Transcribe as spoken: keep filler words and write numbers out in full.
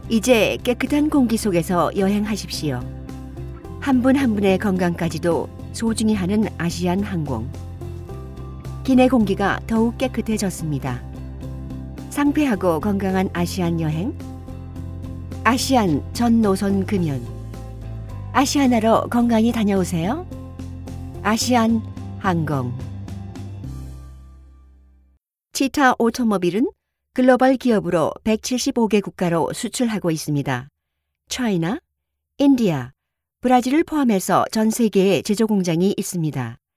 이제 깨끗한 공기 속에서 여행하십시오. 한 분 한 분의 건강까지도 소중히 하는 아시안 항공. 기내 공기가 더욱 깨끗해졌습니다. 상쾌하고 건강한 아시안 여행. 아시안 전 노선 금연. 아시아나로 건강히 다녀오세요. 아시안 항공. 치타 오토모빌은 글로벌 기업으로 백칠십오 개 국가로 수출하고 있습니다. 차이나, 인디아, 브라질을 포함해서 전 세계에 제조 공장이 있습니다.